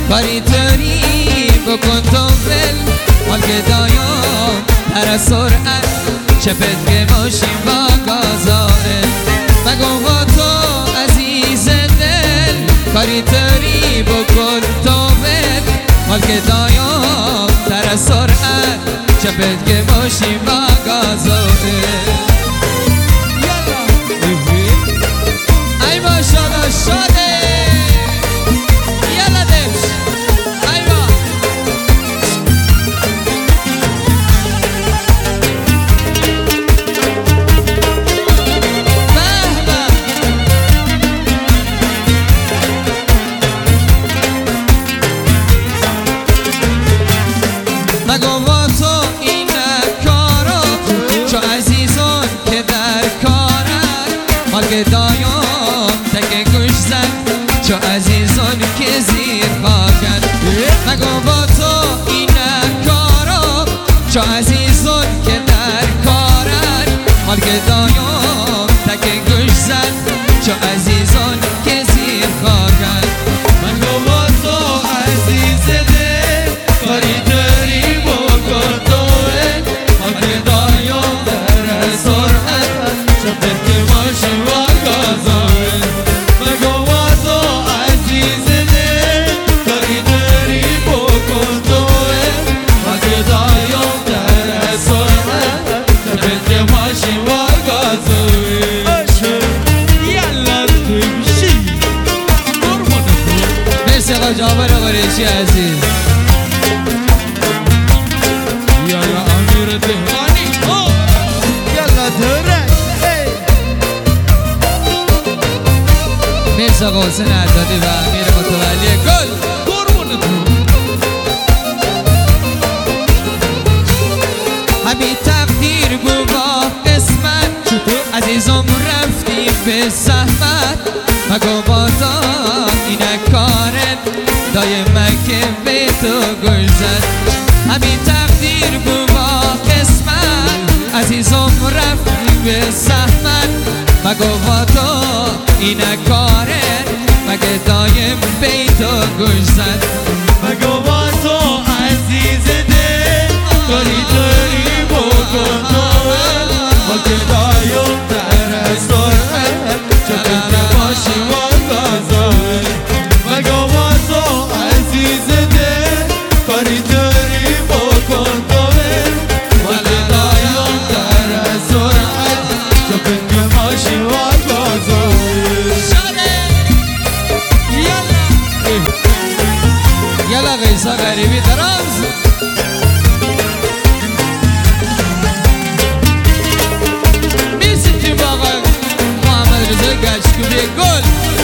کاری تری بکن تو ول حال که دایم در سرعت چپت که باشیم با گازائل مگو با تو عزیز دل کاری تری بکن تو ول حال که دایم در سرعت چپت که باشیم با گازائل ای ماشاءالله شاده یلا دمش ایوا مگو با تو این کارا چو عزیزان که در کارن حال که دایم تک گوش زد چو عزیزان که زیر خاکن مگو با تو این کارا چو عزیزان که در کارن حال که دایم تک گوش زد چو عزیزان که زیر خاکن مگو با تو عزیز دل کاری داری بکن تو حال که دایم در سرعت چپت که باشی با گازائل مگو با تو عزیز دل کاری داری بکن تو حال که دایم در سرعت چپت که باشی با گازائل یلا تمشی مرسی آقا جابر آقا ریشی عزیز یلا امیر دهانی یلا درک مرسی آقا حسین عدادی و امیر متولی گل همین تقدیر بود با قسمت عزیزم رفتیم به زحمت مگو با تو اینک کارت دایم مکه به تو گل زد همین تقدیر بود با قسمت عزیزم رفتیم به زحمت مگو با تو اینک کارت مگه دایم به تو گل زد مگو با تو عزیز دل کاری داری بکن تو حال که دایم در سرعت چپت که باشی با گازائل مگو با تو عزیز دل کاری داری بکن تو حال که دایم در سرعت چپت که باشی با گازائل یلا قیسا غریبی درامز میرسی تیم آقا محمد رضا گچکوبی گل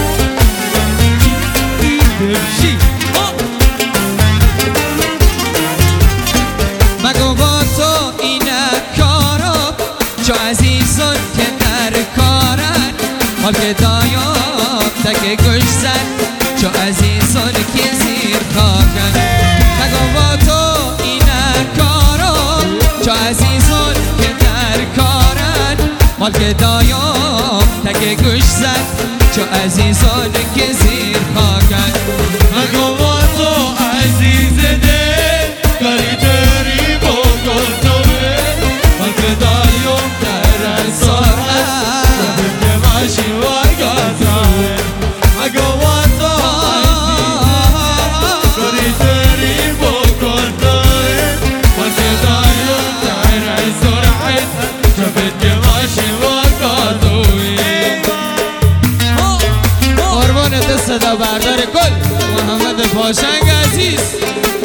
بمشی مگو با تو این کارا چو عزیزان که در کارن حال که دایم تک گوش زد چو عزیزان که زیر خاکن مگو با تو این کارا چو عزیزان که در کارن حال که دایم تک گوش زد چو عزیزان که زیر خاکن مگو با تو عزیز دل کاری داری بکن تو حال که دایم در سرعت چپت که باشی با گازائل مگو با تو کاری داری بکن تو حال که دایم در سرعت چپت که باشی با گازائل قربانت صدا بردار گل محمد پاشنگ عزیز